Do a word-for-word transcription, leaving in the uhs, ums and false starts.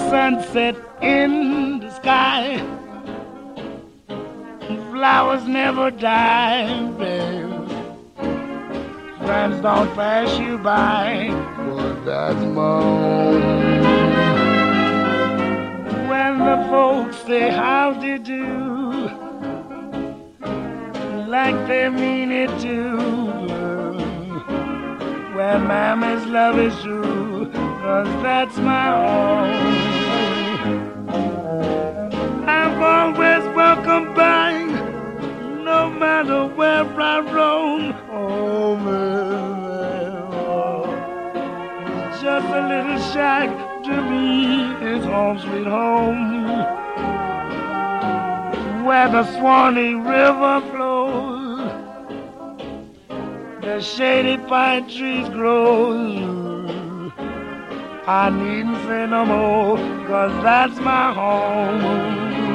sunset in the sky. Flowers never die, babe. Friends don't pass you by, but that's my home. When the folks say how do you do, like they mean it to. Where mama's love is true, 'cause that's my home. I'm always welcome back, no matter where I roam. Oh, man, oh. Just a little shack to me is home sweet home, where the Swanee River flows, the shady pine trees grow. I needn't say no more, 'cause that's my home.